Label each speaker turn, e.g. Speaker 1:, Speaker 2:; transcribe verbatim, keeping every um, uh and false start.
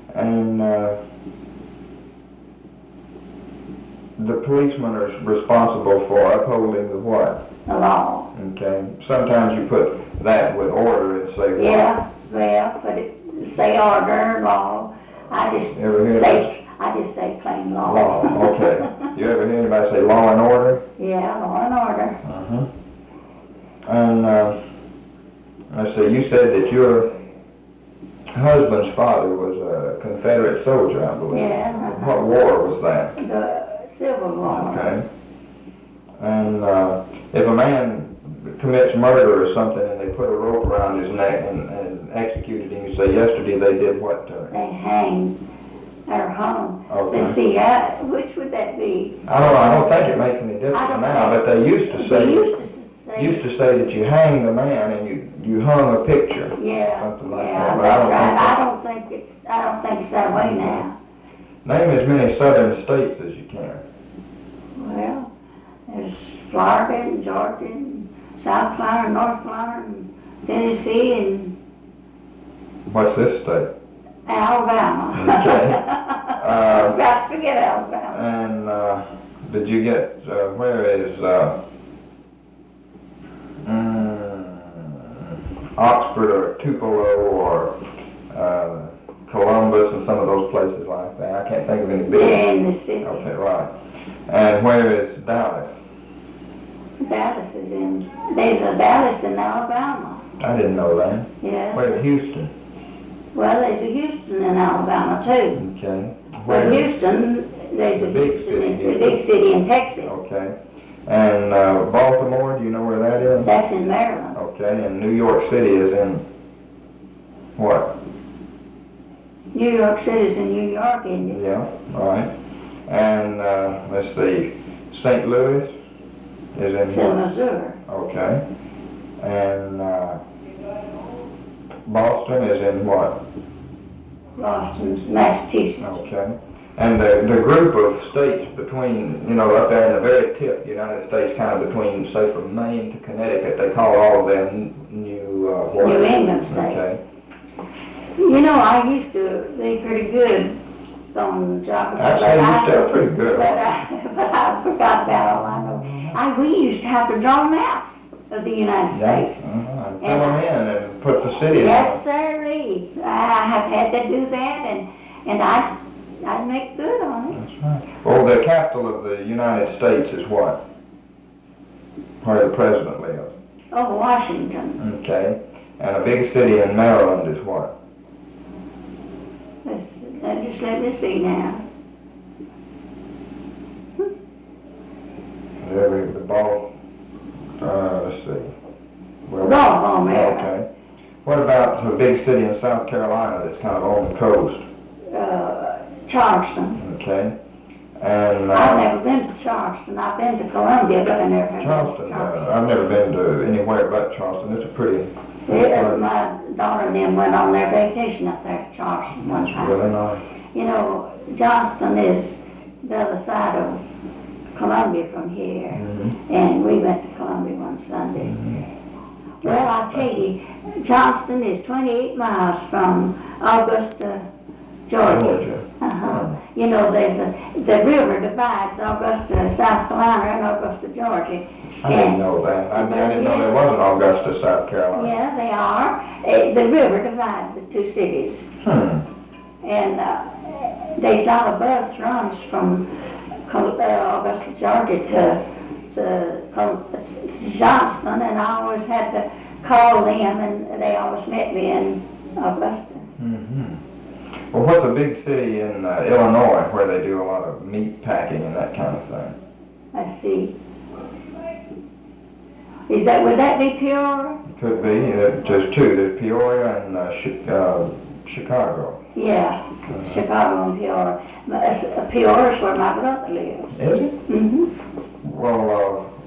Speaker 1: And uh, the policemen are responsible for upholding the what?
Speaker 2: The law.
Speaker 1: Okay. Sometimes you put that with order and say what?
Speaker 2: Yeah, well, but it say order, law. I just
Speaker 1: Ever hear
Speaker 2: say, I just say plain law.
Speaker 1: Law, okay. You ever hear anybody say law and order?
Speaker 2: Yeah, law and order.
Speaker 1: Uh-huh. And, uh, let's see, you said that your husband's father was a Confederate soldier, I believe.
Speaker 2: Yeah. Uh-huh.
Speaker 1: What war was that?
Speaker 2: The Civil War.
Speaker 1: Okay. And uh, if a man commits murder or something and they put a rope around his neck and, and executed him, you say yesterday they did what to him?
Speaker 2: They hanged or hung.
Speaker 1: Okay.
Speaker 2: Let's see, uh, which would that be?
Speaker 1: I don't know, I don't think it makes any difference now, but they used to say,
Speaker 2: They used to say,
Speaker 1: used to say that you hanged a man and you, you hung a picture.
Speaker 2: yeah,
Speaker 1: Something like
Speaker 2: yeah,
Speaker 1: that, but
Speaker 2: that's
Speaker 1: I don't
Speaker 2: right.
Speaker 1: think
Speaker 2: I don't think it's, I don't think it's that way now.
Speaker 1: Name as many southern states as you can.
Speaker 2: Well, there's Florida and Georgia and South Carolina and North Carolina and Tennessee and
Speaker 1: What's this state?
Speaker 2: Alabama.
Speaker 1: Okay. Uh,
Speaker 2: Got to forget Alabama.
Speaker 1: And uh, did you get, uh, where is uh, mm, Oxford or Tupelo or uh, Columbus and some of those places like that? I can't think of any big.
Speaker 2: Yeah, in the city.
Speaker 1: Okay, right. And where is Dallas?
Speaker 2: Dallas is in, there's a Dallas in Alabama.
Speaker 1: I didn't know that.
Speaker 2: Yeah.
Speaker 1: Where's Houston?
Speaker 2: Well, there's a Houston in Alabama too.
Speaker 1: Okay.
Speaker 2: Well, Houston, there's
Speaker 1: The
Speaker 2: a
Speaker 1: big
Speaker 2: Houston,
Speaker 1: city,
Speaker 2: it's a big city in Texas.
Speaker 1: Okay. And uh, Baltimore, do you know where that is?
Speaker 2: That's in Maryland.
Speaker 1: Okay. And New York City is in what?
Speaker 2: New York City's in New York, isn't it?
Speaker 1: Yeah, right. And uh, let's see, Saint Louis is in
Speaker 2: It's in Missouri.
Speaker 1: Okay. And uh, Boston is in what?
Speaker 2: Boston, Massachusetts.
Speaker 1: Okay. And the, the group of states between, you know, up there in the very tip of the United States, kind of between, say, from Maine to Connecticut, they call all of them New, uh, what?
Speaker 2: New England states.
Speaker 1: Okay.
Speaker 2: You know, I used to be pretty good on geography.
Speaker 1: Actually,
Speaker 2: but
Speaker 1: you're
Speaker 2: I-
Speaker 1: still pretty good.
Speaker 2: But I, but I forgot about all I know. I, we used to have to draw maps of the United
Speaker 1: Yeah.
Speaker 2: States.
Speaker 1: Uh-huh. And fill them in and put the cities
Speaker 2: Yes,
Speaker 1: on.
Speaker 2: sirree. I have had to do that, and, and I, I'd make good on it.
Speaker 1: That's right. Well, the capital of the United States is what? Where the president lives.
Speaker 2: Oh, Washington.
Speaker 1: Okay. And a big city in Maryland is what?
Speaker 2: Let's, uh, just let me see now.
Speaker 1: Every, the ball, uh, let's see. Well,
Speaker 2: Baltimore, Maryland.
Speaker 1: Okay. What about a big city in South Carolina that's kind of on the coast?
Speaker 2: Uh, Charleston.
Speaker 1: Okay. And uh,
Speaker 2: I've never been to Charleston. I've been to Columbia, but I never have been to
Speaker 1: Charleston,
Speaker 2: Charleston.
Speaker 1: uh, I've never been to anywhere but Charleston. It's a pretty,
Speaker 2: Yeah, my daughter and them went on their vacation up there to Charleston one
Speaker 1: it's
Speaker 2: time.
Speaker 1: really nice.
Speaker 2: You know, Johnston is the other side of Columbia from here,
Speaker 1: Mm-hmm.
Speaker 2: and we went to Columbia one Sunday.
Speaker 1: Mm-hmm.
Speaker 2: Well, I'll tell you, Johnston is twenty-eight miles from Augusta, Georgia.
Speaker 1: Georgia.
Speaker 2: Uh-huh. You know, there's a, the river divides Augusta, South Carolina, and Augusta, Georgia.
Speaker 1: I didn't know that. I, I didn't know there was an Augusta, South Carolina.
Speaker 2: Yeah, they are. Uh, the river divides the two cities.
Speaker 1: Hmm.
Speaker 2: And uh, there's not a bus runs from Col- uh, Augusta, Georgia to, to, Col- to Johnston, and I always had to call them, and they always met me in Augusta.
Speaker 1: Mm-hmm. Well, what's a big city in uh, Illinois where they do a lot of meat packing and that kind of thing?
Speaker 2: Let's see. Is that, would that be Peoria?
Speaker 1: Could be. Uh, There's two. There's Peoria and uh, Chi- uh, Chicago.
Speaker 2: Yeah,
Speaker 1: Uh-huh.
Speaker 2: Chicago and Peoria. But, uh, Peoria's where my brother lives.
Speaker 1: Is it?
Speaker 2: Mm-hmm.
Speaker 1: Well,